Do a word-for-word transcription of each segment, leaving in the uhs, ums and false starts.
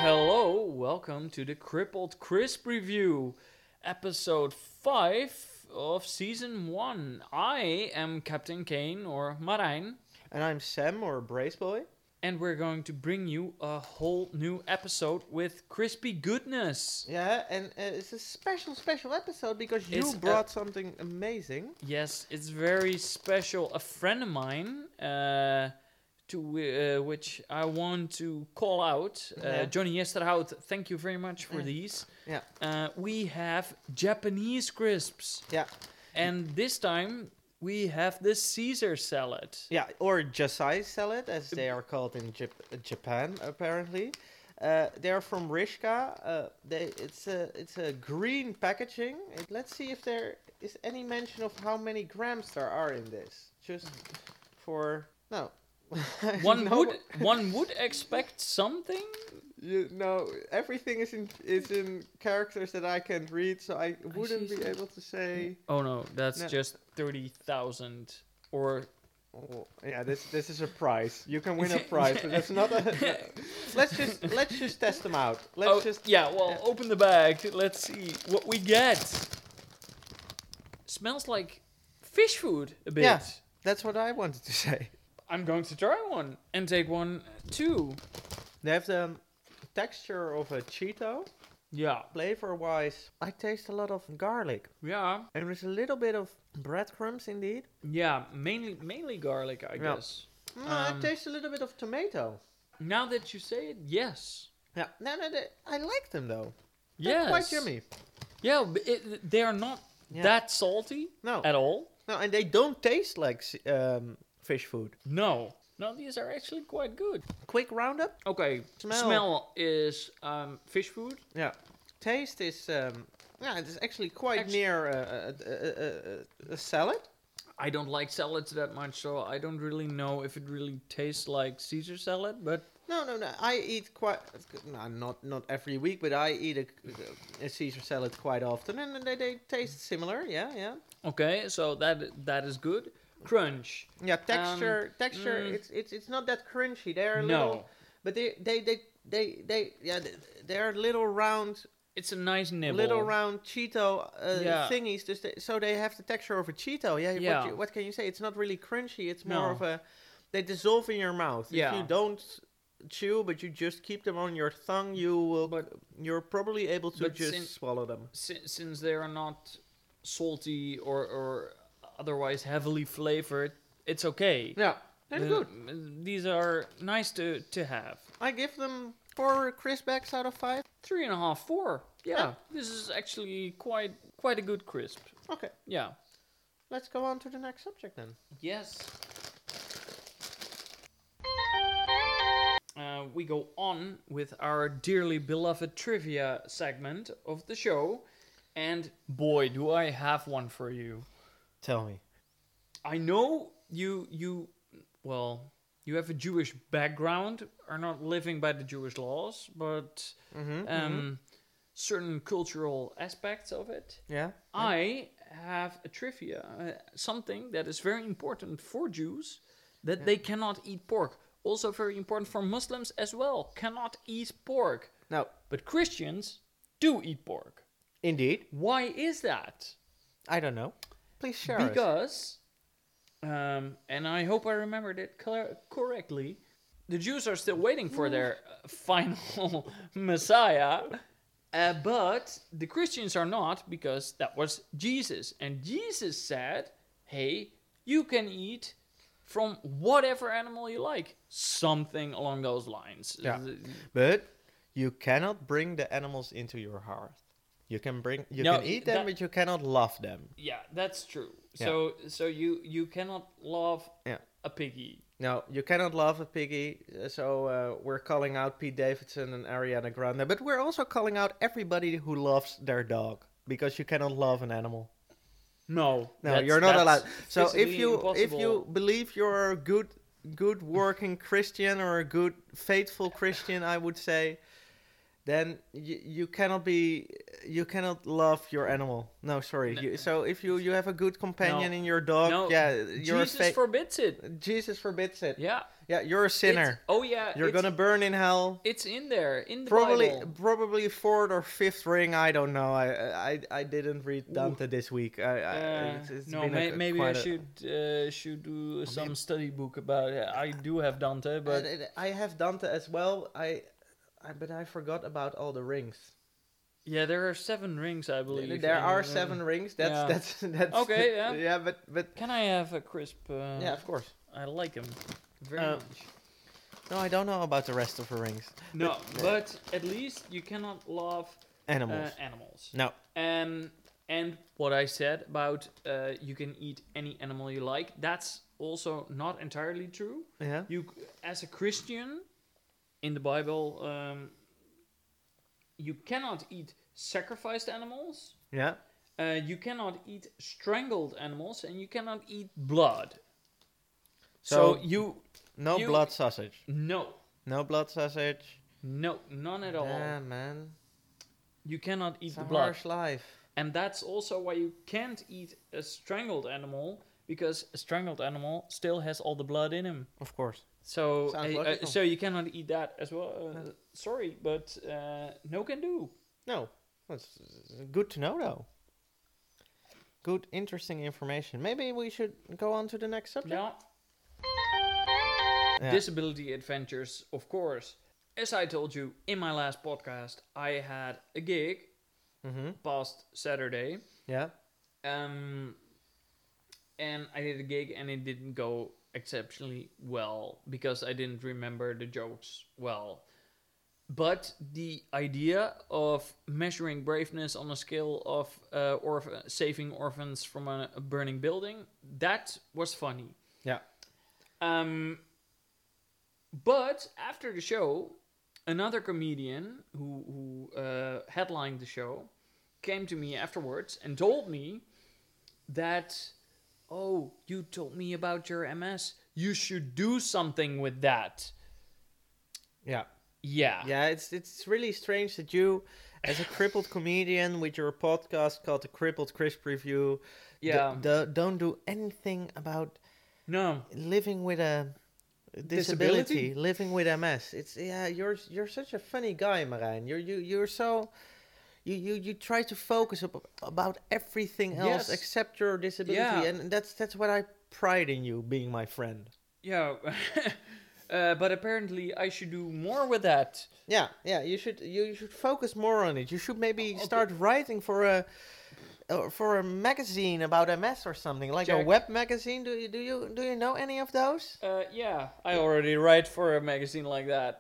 hello, welcome to the Crippled Crisp Review, episode five of season one. I am Captain Kane, or Marijn. And I'm Sam, or Brace Boy. And we're going to bring you a whole new episode with crispy goodness. Yeah, and uh, it's a special, special episode because you It's brought a- something amazing. Yes, it's very special. A friend of mine, uh, to uh, which I want to call out, uh, Yeah. Johnny Yesterhout, thank you very much for Yeah. these. Yeah. Uh, we have Japanese crisps. Yeah. And this time we have the Caesar salad. Yeah, or Jasai salad, as they are called in Jap- Japan, apparently. Uh, they're from Rishka. Uh, they, it's a it's a green packaging. It, let's see if there is any mention of how many grams there are in this. Just for no. One No, would one would expect something. You know, everything is in is in characters that I can't read, so I wouldn't see be some- able to say. Oh no, that's No. just thirty thousand or Oh, yeah, this this is a prize. You can win a prize, but that's not a. let's just let's just test them out. Let's oh, just. yeah, well, yeah. open the bag. Let's see what we get. Smells like fish food a bit. Yeah. That's what I wanted to say. I'm going to try one and take one too. They have the texture of a Cheeto. Yeah. Flavor-wise, I taste a lot of garlic, Yeah. and there's a little bit of breadcrumbs indeed. Yeah, mainly mainly garlic, I Yeah. guess. Mm, Um, I taste a little bit of tomato. Now that you say it, yes. Yeah, no, no, they, I like them though. Yes. They're quite yummy. Yeah, but it, they are not Yeah. that salty No, at all. no, and they don't taste like s- um, fish food. No. No, these are actually quite good. Quick roundup. Okay, Smell. smell, is um, fish food. Yeah. Taste is um, yeah, it's actually quite Actu- near a, a, a, a, a salad. I don't like salads that much, so I don't really know if it really tastes like Caesar salad, but No, no, no. I eat quite no, not not every week, but I eat a, a Caesar salad quite often, and they, they taste similar. Yeah, yeah. okay, so that that is good. Crunch. Yeah, texture, texture. mm. It's it's it's not that crunchy. They're a No. little, but they they they they, they yeah they, they're little round. It's a nice nibble. Little round Cheeto uh, Yeah. thingies, just they, so they have the texture of a Cheeto. Yeah, Yeah. What, you, what can you say? It's not really crunchy. It's more No. of a they dissolve in your mouth. Yeah. If you don't chew, but you just keep them on your tongue, you will. But- you're probably able to but just sin- swallow them. Si- since they are not salty or, or otherwise heavily flavored, it's okay. Yeah, they're Uh, good. These are nice to, to have. I give them four crisp bags out of five. Three and a half, four. Yeah, Yeah. this is actually quite quite a good crisp. Okay, Yeah. let's go on to the next subject then. Yes. Uh, we go on with our dearly beloved trivia segment of the show. And boy, do I have one for you. Tell me. I know you, you, well, you have a Jewish background, are not living by the Jewish laws, but Mm-hmm. um, certain cultural aspects of it. Yeah. I have a trivia, uh, something that is very important for Jews, that Yeah. they cannot eat pork. Also very important for Muslims as well, cannot eat pork. No, But Christians do eat pork. indeed. Why is that? I don't know. Please share. us. Because, um, and I hope I remembered it cor- correctly, the Jews are still waiting for their uh, final Messiah, uh, but the Christians are not, because that was Jesus. And Jesus said, hey, you can eat from whatever animal you like. Something along those lines. Yeah. Th- But you cannot bring the animals into your hearth. You can bring, you No, can eat them, that- but you cannot love them. Yeah, that's true. Yeah. So so you, you cannot love Yeah. a piggy. No, you cannot love a piggy. uh, So uh, we're calling out Pete Davidson and Ariana Grande, but we're also calling out everybody who loves their dog, because you cannot love an animal. No, No, that's- you're not that's allowed. So if physically you if you impossible. believe you're a good good working Christian or a good faithful Christian, I would say then you, you cannot be you cannot love your animal. No, sorry. No. You, so if you you have a good companion No. in your dog, No, yeah, you're Jesus a fa- forbids it. Jesus forbids it. Yeah. Yeah, you're a sinner. It's- oh yeah. You're it's, gonna burn in hell. It's in there in the Probably Bible. probably fourth or fifth ring. I don't know. I I I didn't read Ooh. Dante this week. I, I Uh, it's, it's no, been a- may, maybe I quite a- should uh, should do some study book about it. I do have Dante, but And it- I have Dante as well. I, I but I forgot about all the rings. yeah, there are seven rings, I believe. There and, are uh, seven rings. That's yeah. that's that's Okay, yeah. yeah, but but Can I have a crisp? Uh, yeah, of course. I like them very Uh, much. No, I don't know about the rest of the rings. No, but- but at least you cannot love Animals. Uh, animals. No. Um, and what I said about uh, you can eat any animal you like, that's also not entirely true. Yeah. You, c- as a Christian, in the Bible, um, you cannot eat sacrificed animals. Yeah. Uh, you cannot eat strangled animals, and you cannot eat blood. So, So- you No You- blood sausage. no, No blood sausage. no, none at all. Damn, man. You cannot eat It's the a blood. harsh life. And that's also why you can't eat a strangled animal, because a strangled animal still has all the blood in him. Of course. So, Sounds uh, uh, logical. so you cannot eat that as well. Uh, sorry, but uh, no can do. No. That's good to know, though. Good, interesting information. Maybe we should go on to the next subject. Yeah. Yeah. Disability adventures, of course. As I told you in my last podcast, I had a gig Mm-hmm. past Saturday. Yeah. Um, and I did a gig and it didn't go exceptionally well because I didn't remember the jokes well. But the idea of measuring braveness on a scale of uh, orph- saving orphans from a, a burning building, that was funny. Yeah. Um, but after the show, another comedian who, who uh, headlined the show came to me afterwards and told me that, oh, you told me about your M S. You should do something with that. Yeah. Yeah. Yeah, it's it's really strange that you, as a crippled comedian with your podcast called the Crippled Crisp Review, d- Yeah. d- don't do anything about No. living with a disability, living with M S. It's yeah, you're you're such a funny guy, Marijn. You're you you're so you you, you try to focus up about everything else Yes. except your disability, Yeah. and that's that's what I pride in you being my friend. Yeah. uh, but apparently I should do more with that. Yeah, yeah. You should you, you should focus more on it. You should maybe Okay. start writing for a uh, for a magazine about M S or something, like a Jack. web magazine. Do you do you do you know any of those? Uh, yeah, I already write for a magazine like that.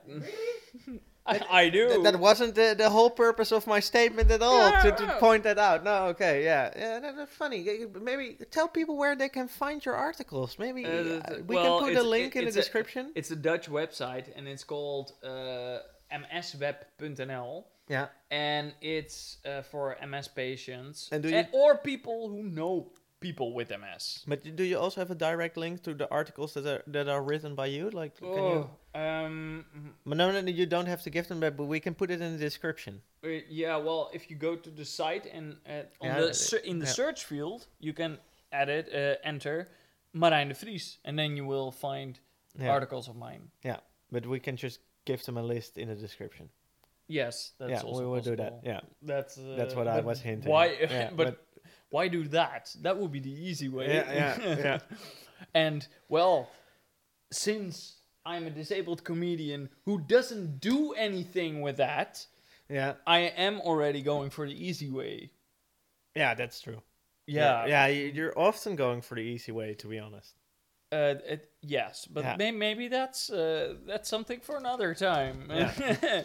I, I do. Th- that wasn't the, the whole purpose of my statement at all, to, to Yeah. point that out. No, okay, yeah, yeah, that, that's funny. Y- y- Maybe tell people where they can find your articles. Maybe Uh, uh, th- we well, can put a it's- link it- in the it's a- description. It's a Dutch website and it's called uh, m s web dot n l. Yeah, And it's uh, for M S patients And do and- you- or people who know people with M S. but do you also have a direct link to the articles that are that are written by you? Like, can you? Oh, um, But no, no, no, you don't have to give them, but we can put it in the description. uh, yeah. Well, if you go to the site and uh, on Yeah, the uh, ser- in the yeah. search field, you can edit, uh, enter Marijn de Vries, and then you will find Yeah. articles of mine. Yeah, but we can just give them a list in the description. Yes, that's yeah, also we will do that. possible. Yeah, That's uh, That's what I but was hinting Why? at. Yeah, but, but- why do that? That would be the easy way. Yeah, yeah, yeah. And well, since I'm a disabled comedian who doesn't do anything with that, yeah, I am already going for the easy way. yeah. That's true. Yeah. yeah. you- You're often going for the easy way, to be honest. Uh, it, yes, but Yeah. may- maybe that's uh, that's something for another time. Yeah.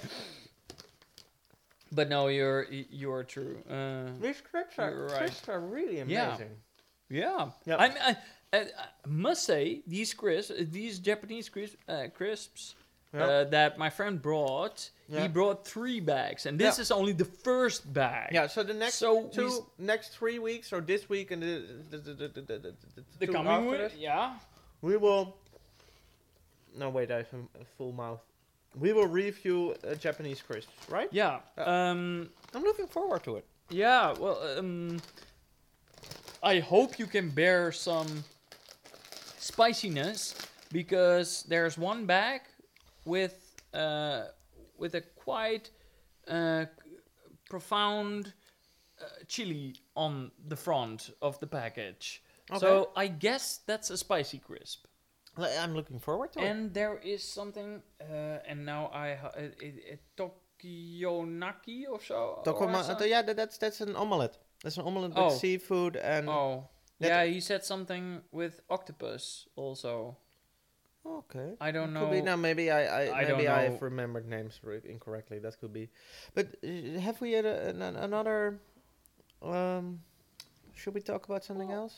But no, you're you're true. Uh, These scripts are, You're right. scripts are really Yeah. amazing. Yeah, Yep. I, I, I, I must say these crisps, these Japanese crisp, uh, crisps Yeah. uh, that my friend brought. Yeah. He brought three bags, and this Yeah. is only the first bag. Yeah, so the next So two, we s- next three weeks, or this week and the the, the, the, the, the, the, the two coming after week, that, yeah. we will. No, wait, I have a, a full mouth. we will review uh, Japanese crisps, right? Yeah. Yeah. Um. I'm looking forward to it. Yeah. Well. Um. I hope you can bear some spiciness because there's one bag with uh with a quite uh profound uh, chili on the front of the package. So I guess that's a spicy crisp. L- I'm looking forward to it. And there is something, uh, and now I ha- it, it, it, Tokiyonaki or so. or Tokoma- so- uh, yeah, that, that's that's an omelette. That's an omelette with Oh. seafood and. Oh, that- yeah. He said something with octopus also. Okay. I don't Could know. be. No, maybe I, I, I don't maybe know. I've remembered names re- incorrectly. That could be. But uh, have we had a, an, another? Um, should we talk about something else?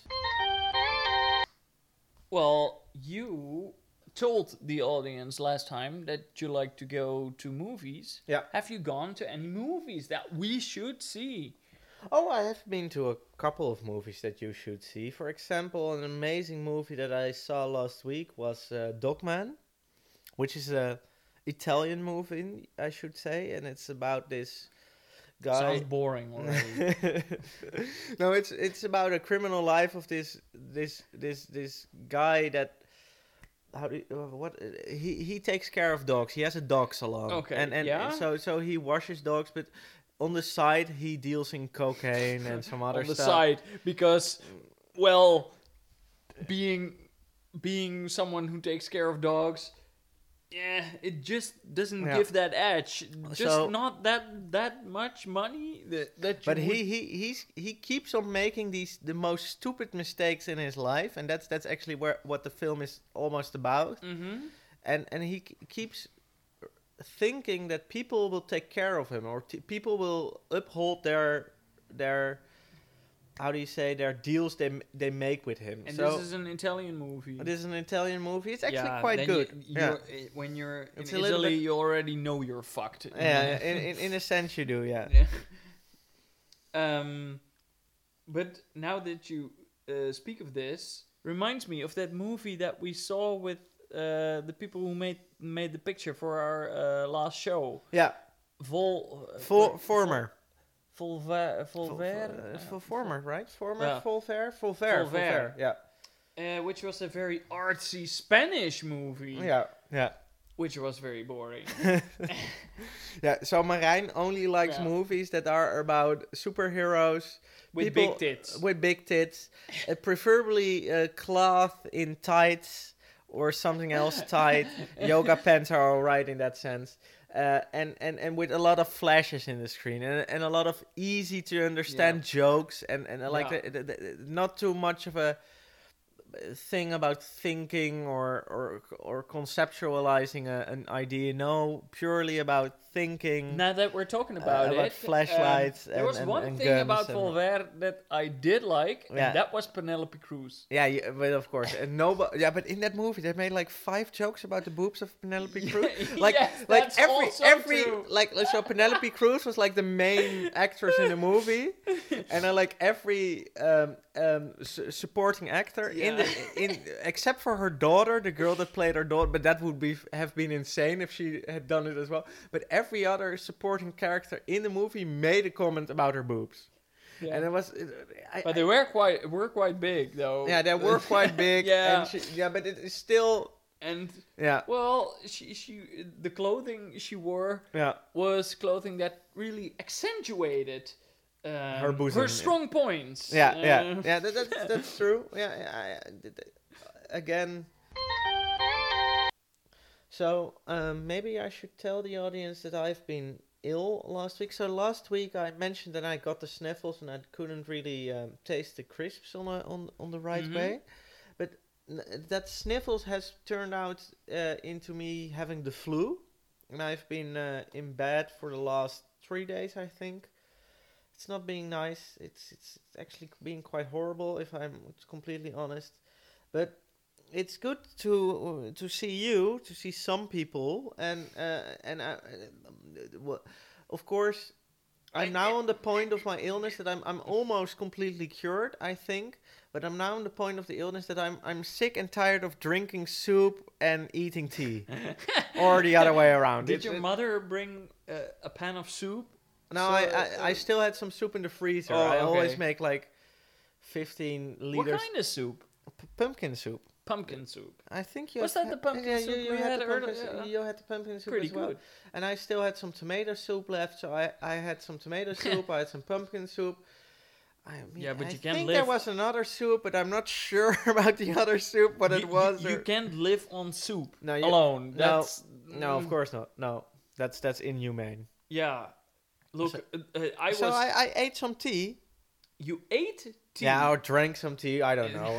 Well, you told the audience last time that you like to go to movies. Yeah. Have you gone to any movies that we should see? Oh, I have been to a couple of movies that you should see. For example, an amazing movie that I saw last week was uh, Dogman, which is a Italian movie, I should say, and it's about this guy. Sounds boring already. No, it's it's about a criminal life of this this this this guy that how do you, uh, what uh, he he takes care of dogs. He has a dog salon. Okay, and and yeah. so so he washes dogs, but on the side he deals in cocaine and some other On the stuff. side, because, well, being being someone who takes care of dogs, yeah, it just doesn't Yeah. give that edge. Just So- not that that much money that that you But would- he, he he's he keeps on making these the most stupid mistakes in his life, and that's that's actually where what the film is almost about. Mhm. And and he k- keeps thinking that people will take care of him, or t- people will uphold their their how do you say their deals they m- they make with him. And so this is an Italian movie. this is an Italian movie. It's actually Yeah, quite then good. You, yeah, you're, eh, when you're in It's a little Italy, bit- you already know you're fucked. yeah. In, in in a sense, you do. Yeah. Yeah. um, but now that you uh, speak of this, reminds me of that movie that we saw with uh, the people who made made the picture for our uh, last show. Yeah. Vol. Uh, For, former. Volver. Vol- Volver. uh, for former, right? Former. Yeah. Volver. Volver. Volver. Volver. Yeah. Uh, which was a very artsy Spanish movie. Yeah. Yeah. Which was very boring. Yeah, so Marijn only likes Yeah. movies that are about superheroes With people- big tits. with big tits, uh, preferably uh, cloth in tights or something else tight. Yoga pants are alright in that sense. Uh, and, and, and with a lot of flashes in the screen and, and a lot of easy to understand jokes and, and I like Yeah. the, the, the, not too much of a thing about thinking or or or conceptualizing a, an idea. No, purely about thinking. Now that we're talking about about it, flashlights um, there and- was and- one and thing guns about and- Volver that I did like, Yeah. and that was Penelope Cruz. Yeah, yeah, but of course, and nobody. Yeah, but in that movie, they made like five jokes about the boobs of Penelope Cruz. Like, Yes, like that's every also every true. like so Penelope Cruz was like the main actress in the movie, and then like every um, um, su- supporting actor in the in except for her daughter, the girl that played her daughter, but that would be have been insane if she had done it as well. But every other supporting character in the movie made a comment about her boobs, Yeah. and it was. I, But they were quite were quite big though. yeah, they were quite big. Yeah. and she, yeah, but it is still. And Yeah, well, she she the clothing she wore yeah, was clothing that really accentuated um, Her bosom, her yeah. strong points. yeah, yeah, Uh, yeah. That, that's that's true. Yeah, yeah. I, I, did- again. So um, maybe I should tell the audience that I've been ill last week. So last week I mentioned that I got the sniffles and I couldn't really um, taste the crisps on a, on on the right Mhm. way. But n- that sniffles has turned out uh, into me having the flu, and I've been uh, in bed for the last three days, I think. It's not being nice. It's it's, it's actually being quite horrible, if I'm completely honest. But it's good to to see you, to see some people, and uh, and I, uh, well, of course, I'm now on the point of my illness that I'm I'm almost completely cured, I think. But I'm now on the point of the illness that I'm I'm sick and tired of drinking soup and eating tea, or the other way around. Did It's- your it- mother bring uh, a pan of soup? No, So, I, I uh, I still had some soup in the freezer. Oh, I always okay. make like fifteen What liters kind of soup? p- pumpkin soup. Pumpkin soup. I think you Was have that the ha- pumpkin yeah, soup you, you we had, had the pumpkin earlier? soup. You had the pumpkin soup Pretty as well. good. And I still had some tomato soup left, so I, I had some tomato soup. I had some pumpkin soup. I mean, Yeah, but I you can't think live- there was another soup, but I'm not sure about the other soup. What You- it was. You, you or- can't live on soup No, you- alone. no, That's no, of mm, course not. No, that's that's inhumane. Yeah. Look, So- uh, uh, I so was. I, I ate some tea. You ate tea. Yeah, or drank some tea. I don't know.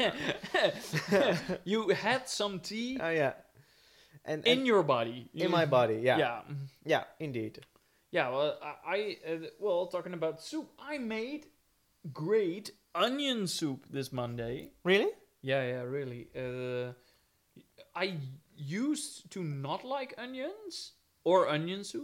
Uh, You had some tea Oh yeah, and, in and your body. in my body. Yeah, Yeah. yeah, indeed. Yeah, well, I, I uh, well, talking about soup, I made great onion soup this Monday. Really? Yeah, yeah, really. Uh, I used to not like onions or onion soup,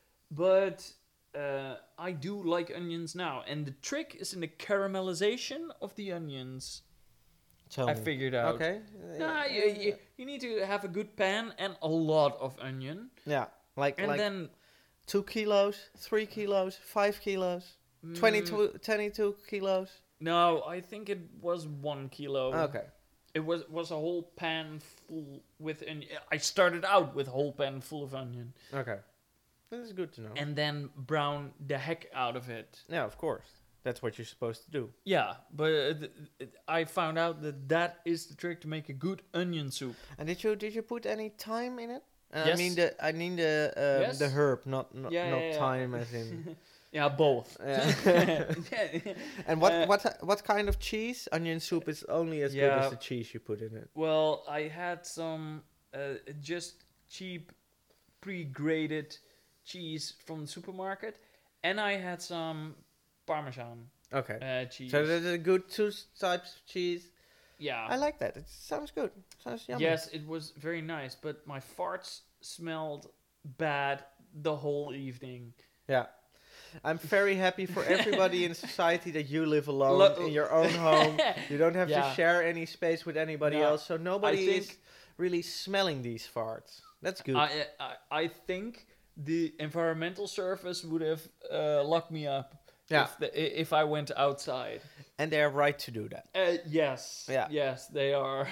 but uh, I do like onions now. And the trick is in the caramelization of the onions. Tell I me. figured out. Okay. Nah, Uh, you, you, you need to have a good pan and a lot of onion. yeah, like And like then two kilos, three kilos, five kilos, mm, twenty-two, twenty-two kilos. No, I think it was one kilo. Okay. It was was a whole pan full with onion. I started out with a whole pan full of onion, Okay. This is good to know. and then brown the heck out of it. yeah, of course. That's what you're supposed to do. Yeah, but uh, th- th- I found out that that is the trick to make a good onion soup. And did you did you put any thyme in it? Uh, Yes. I mean the I mean the um, Yes. the herb, not not, Yeah, not yeah, yeah. thyme as in. Yeah, both. Yeah. And what Uh, what what kind of cheese? Onion soup is only as good Yeah. as the cheese you put in it. Well, I had some uh, just cheap, pre-grated cheese from the supermarket, and I had some Parmesan Okay. uh, cheese. So there's a good two s- types of cheese. yeah. I like that. It sounds good. Sounds yummy. Yes, it was very nice, but my farts smelled bad the whole evening. Yeah. I'm very happy for everybody in society that you live alone Lo- in your own home. You don't have Yeah. to share any space with anybody No, else, so nobody I is think- really smelling these farts. That's good. I, I I think the environmental service would have uh, locked me up Yeah. if the, i- if I went outside. And they are right to do that. Uh, yes. Yeah. Yes, they are.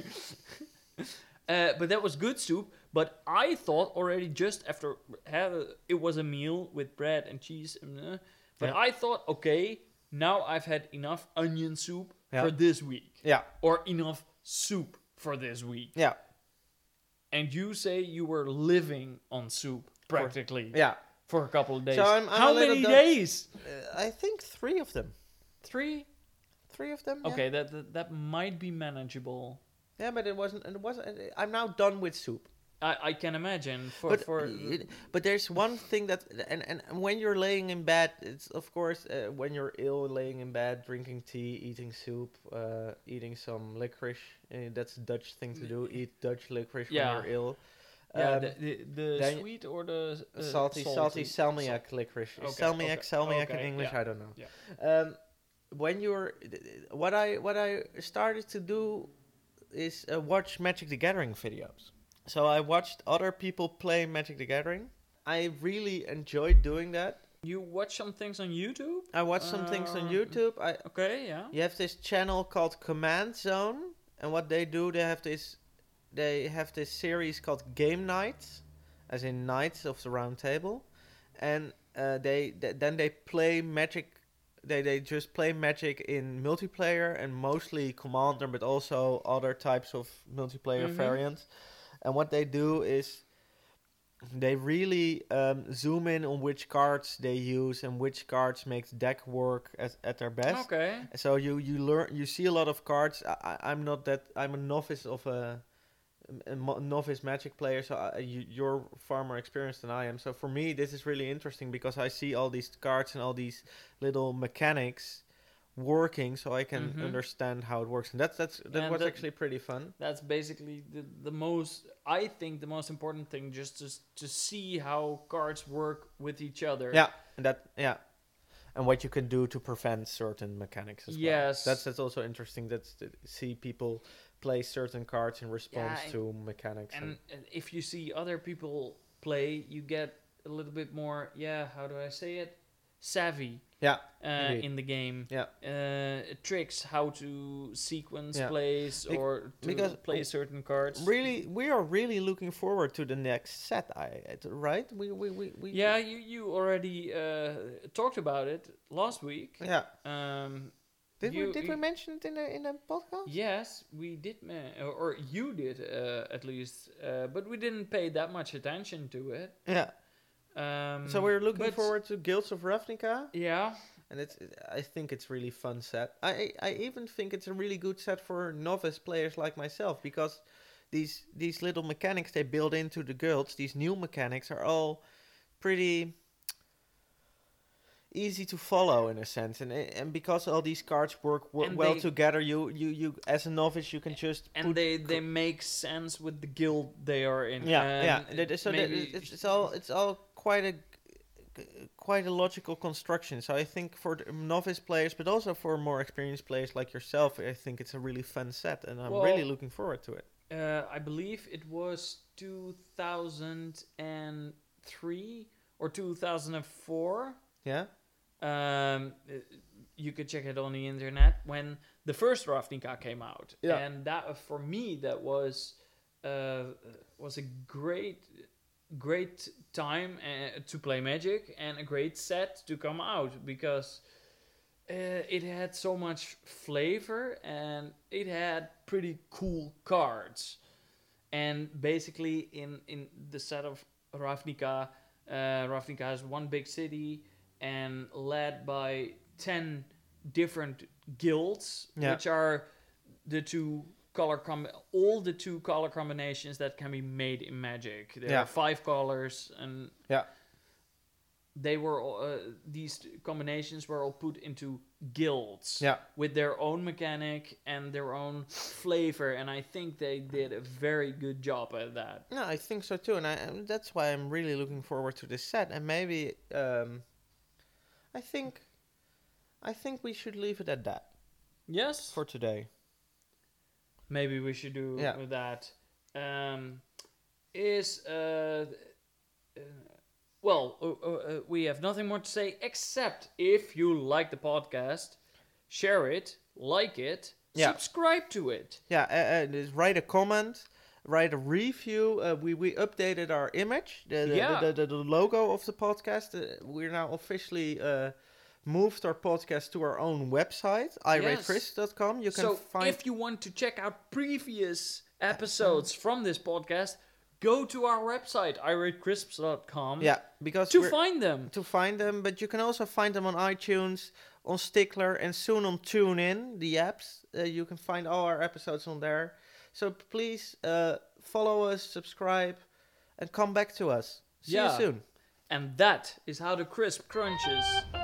uh, but that was good soup. But I thought already just after have a, it was a meal with bread and cheese. And, uh, but Yeah. I thought, okay, now I've had enough onion soup Yeah. for this week, Yeah. or enough soup for this week. Yeah. And you say you were living on soup practically Yeah. for a couple of days. So I'm- I'm How a little many done- days? Uh, I think three of them. Three. Three of them. Yeah. Okay, that, that that might be manageable. Yeah, but it wasn't. It wasn't. I'm now done with soup. I, I can imagine for But for it- but there's one thing that and, and when you're laying in bed, it's of course uh, when you're ill, laying in bed, drinking tea, eating soup, uh, eating some licorice. Uh, that's a Dutch thing to do. Eat Dutch licorice Yeah. when you're ill. yeah, Um, the the, the then sweet or the uh, salty, salty salmiak licorice. Okay, Salmiak, okay, salmiak in okay, English. yeah, I don't know. yeah. Um, when you're, what I what I started to do is uh, watch Magic the Gathering videos. So I watched other people play Magic the Gathering. I really enjoyed doing that. You watch some things on YouTube? I watched some things on Uh, YouTube. I Okay, yeah. you have this channel called Command Zone, and what they do, they have this, they have this series called Game Nights, as in Knights of the Round Table, and uh, they th- then they play Magic. They they just play Magic in multiplayer and mostly Commander, but also other types of multiplayer Mhm. variants. And what they do is they really um, zoom in on which cards they use and which cards make the deck work at, at their best. Okay. So you you learn you see a lot of cards. I, I- I'm not that I'm a novice of a, a mo- novice Magic player, so I, you, you're far more experienced than I am. So for me, this is really interesting because I see all these cards and all these little mechanics working, so I can Mhm. understand how it works. And that's that's that And was that- actually pretty fun. That's basically the, the most, I think, the most important thing, just to, s- to see how cards work with each other. Yeah, and that yeah, and what you can do to prevent certain mechanics as well. Yes. That's that's also interesting. That's to see people play certain cards in response Yeah, and- to mechanics. And uh, if you see other people play, you get a little bit more, yeah, how do I say it? Savvy yeah, uh, Indeed. in the game. yeah. Uh, tricks how to sequence Yeah. plays Bec- or to because play certain cards. Really, we are really looking forward to the next set. I it- right? We we we, we Yeah, you, you already uh, talked about it last week. yeah. Um, Did you- we did we you- mention it in a in a podcast? Yes, we did, ma- or, or you did uh, at least, uh, but we didn't pay that much attention to it. Yeah. Um, So we're looking but- forward to Guilds of Ravnica, Yeah, and it's I think it's really fun set. I I even think it's a really good set for novice players like myself, because these these little mechanics they build into the guilds, these new mechanics are all pretty easy to follow in a sense, and and because all these cards work wo- And well they- together, you you you as a novice you can just and put they they make sense with the guild they are in. yeah and yeah that is- so that maybe- it's, it's all it's all quite a quite a logical construction. So I think for the novice players, but also for more experienced players like yourself, I think it's a really fun set, and I'm Well, really looking forward to it. Uh, I believe it was two thousand three or two thousand four. Yeah, Um, uh, you could check it on the internet when the first Ravnica came out, Yeah. and that uh, for me that was uh, was a great great time uh, to play Magic and a great set to come out because uh, it had so much flavor and it had pretty cool cards. And basically, in in the set of Ravnica, uh, Ravnica has one big city and led by ten different guilds, Yeah. which are the two color com all the two color combinations that can be made in Magic. There Yeah. are five colors, and Yeah. they were all, uh, these t- combinations were all put into guilds yeah, with their own mechanic and their own flavor, and I think they did a very good job at that. no, I think so too, and I and that's why I'm really looking forward to this set. And maybe um, I think I think we should leave it at that Yes, for today. maybe we should do Yeah. that. Um, is uh, uh, well, uh, uh, uh, we have nothing more to say except if you like the podcast, share it, like it, Yeah. subscribe to it. Yeah, uh, uh, just write a comment, write a review. Uh, we we updated our image, the the, Yeah. the, the, the logo of the podcast. Uh, we're now officially uh, moved our podcast to our own website, i rate chris dot com. You can so find if you want to check out previous episodes from this podcast, go to our website, i rate crisps dot com, yeah, because to we're- find them. to find them, but you can also find them on iTunes, on Stickler, and soon on TuneIn, the apps. Uh, you can find all our episodes on there. So please uh, follow us, subscribe, and come back to us. See Yeah. you soon. And that is how the crisp crunches.